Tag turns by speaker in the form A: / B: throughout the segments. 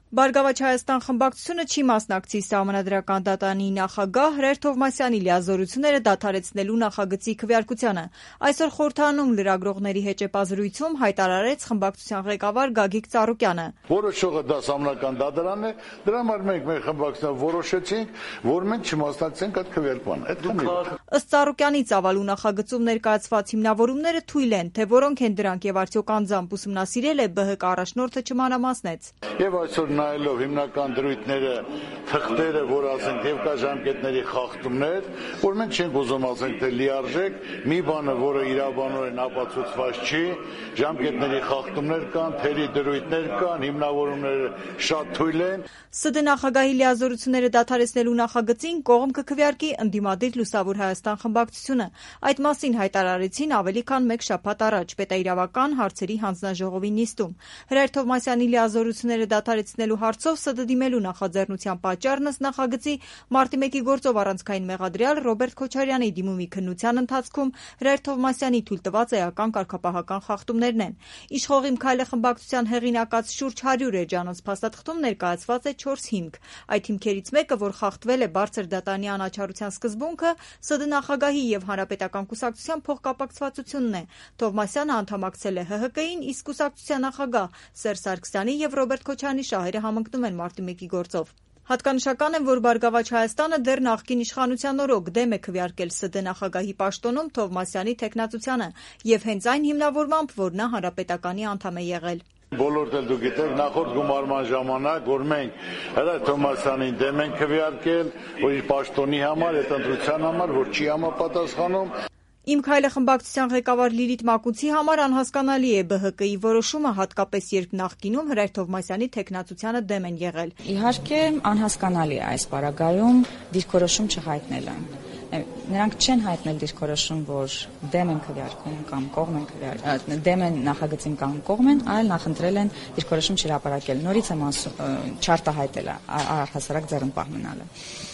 A: Բարգավաճ Հայաստան խմբակցությունը չի մասնակցի Սահմանադրական դատարանի նախագահ Հրեր Թովմասյանի լիազորությունները դադարեցնելու նախագծի քվեարկությանը։ Այսօր խորհրդարանում լրագրողների հետ զրույցում հայտարարեց խմբակցության ղեկավար Գագիկ Ծառուկյանը.
B: Որոշողը դա Սահմանադրական դատարանն է, դրա համար մենք մեր խմբակցությամբ որոշեցինք, որ մենք չմասնակցենք այդ քվեարկմանը։
A: Ըստ Ծառուկյանի ծավալու նախագծում ներկայացված հիմնավորումները թույլ են, թե որոնք են դրանք եւ արդյոք անձամբ ուսումնասիրել է ԲՀԿ առաջնորդը չմանրամասնեց։
B: Եվ այսօր նայելով հիմնական դրույթները, թղթերը, որ ասենք եւ կա ժամկետների խախտումներ, որ մենք չենք ուզում ասենք թե լիարժեք, մի բանը, որը իրավաբանորեն ապացուցված չի, ժամկետների խախտումներ կան, թերի դրույթներ կան, հիմնավորումները շատ թույլ են։
A: ՍԴ նախագահի լիազորությունները դադարեցնելու նախագծին կողմ կքվեարկի ընդդիմադիր Լուսավոր Հայաստան խմբակցությունը։ Այդ մասին հայտարարեցին ավելի քան մեկ շաբաթ առաջ պետաիրավական հարցերի հանձնաժողովի նիստում։ Հրեր Թովմասյանի լիազորությունները դադարեցնելու հարցով ՍԴ դիմելու նախաձեռնության պատճառն ըստ նախագծի մարտի 1-ի գործով առանցքային մեղադրյալ Ռոբերտ Քոչարյանի դիմումի քննության ընթացքում Հրեր Թովմասյանի թույլտված էական կարգապահական խախտումներն են։ Իշխող Իմ Քայլը խմբակցության հեղինակած շուրջ 100 էջանոց փաստաթղթում ներկայացված է 4 հիմք։ Այդ հիմքերից մեկը, որ խախտվել է բարձր դատարանի անաչառության սկզբունքը, ՍԴ նախագահի եւ Հանրապետական կուսակցության փոխկապակցվածությունն է։ Թովմասյանը անդամակցել է ՀՀԿ-ին, իսկ կուսակցության նախագահ Սերժ Սարգսյանի եւ Ռոբերտ Քոչարյանի շահերը համընկնում են մարտի 1-ի գործով։ Հատկանշական է, որ Բարգավաճ Հայաստանը դեռ նախկին իշխանության օրոք դեմ է քվեարկել ՍԴ նախագահի պաշտոնում Թովմասյանի թեկնածությանը եւ հենց այն հիմնավորմամբ, որ նա Հանրապետականի անդամ է եղել։
B: Բոլորդ էլ դուք գիտեք, նախորդ գումարման ժամանակ, որ մենք Հրեր Թովմասյանին դեմ ենք քվեարկել, որ իր պաշտոնի համար, այդ ընտրության համար, որ չի համապատասխանում։
A: Իմ Քայլը խմբակցության ղեկավար Լիլիթ Մակունցի համար անհասկանալի է ԲՀԿ-ի որոշումը, հատկապես երբ նախկինում Հրեր Թովմասյանի թեկնածությանը դեմ են եղել։
C: Իհարկե անհասկանալի է այս պարագայում դիրքորոշում չհայտնելը։ Նրանք չեն հայտնել դիրքորոշում, որ դեմ են քվեարկում կամ կողմ են քվեարկում, դեմ են նախագծին կամ կողմ են, այլ նախընտրել են դիրքորոշում չհրապարակել։ Նորից եմ ասում, չարտահայտել առհասարակ ձեռնպահ մնալը։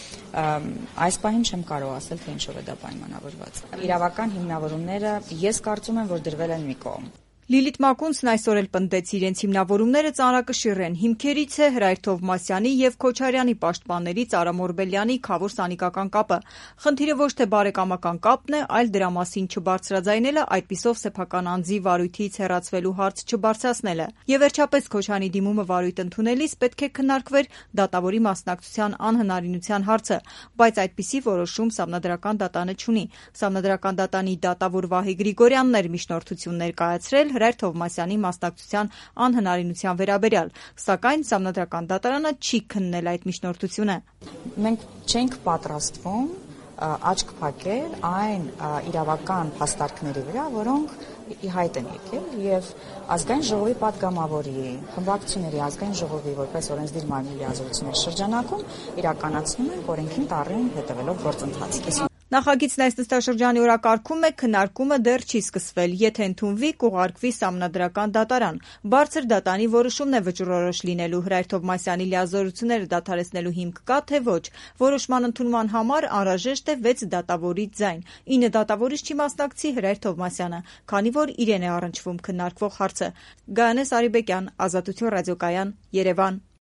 C: Այս պահին չեմ կարող ասել, թե ինչով է դա պայմանավորված։ Իրավական հիմնավորումները ես կարծում եմ, որ դրվել են մի կողմ։
A: Լիլիթ Մակունցն այսօր էլ պնդեց իրենց հիմնավորումները ծանրակշիռ են։ Հիմքերից է Հրեր Թովմասյանի եւ Քոչարյանի պաշտպաններից Արամ Օրբելյանի քավոր սանիկական կապը։ Խնդիրը ոչ թե բարեկամական կապն է, այլ դրա մասին չբարձրաձայնելը, այդպիսով սեփական անձի վարույթից հեռացվելու հարց չբարձրացնելը։ Եվ վերջապես Քոչարյանի դիմումը վարույթ ընդունելիս պետք է քննարկվեր դատավորի մասնակցության անհնարինության հարցը, բայց այդպիսի որոշում Սահմանադրական դատարանը չունի։ Սահմանադրական դատարանի դատավոր Վահե Գրիգորյանն էր միջնորդություն ներկայացրել Հրեր Թովմասյանի մասնակցության անհնարինության վերաբերյալ, սակայն Սահմանադրական դատարանը չի քննել այդ միջնորդությունը։
C: Մենք չենք պատրաստվում աչք փակել այն իրավական փաստարկների վրա, որոնք ի հայտ են եկել եւ ազգային ժողովի падգամավորի, խմբակցությունների ազգային ժողովի որպես օրենսդիր մարմնի լիազորությունների շրջանակում իրականացնում են օրենքին տառին հետևելով գործընթաց։
A: Նախագիծն այս նստաշրջանի օրակարգում է, քննարկումը դեռ չի սկսվել։ Եթե ընդունվի, կուղարկվի Սահմանադրական դատարան։ Բարձր դատանի որոշումն է վճռորոշ լինելու Հրեր Թովմասյանի լիազորությունները դադարեցնելու հիմք կա, թե ոչ։ Որոշման ընդունման համար անհրաժեշտ է 6 դատավորի ձայն։ 9 դատավորից չի մասնակցի Հրեր Թովմասյանը, քանի որ իրեն է առնչվում քննարկվող հարցը։ Գայանե Սարիբեկյան, Ազատություն ռադիոկայան, Երևան։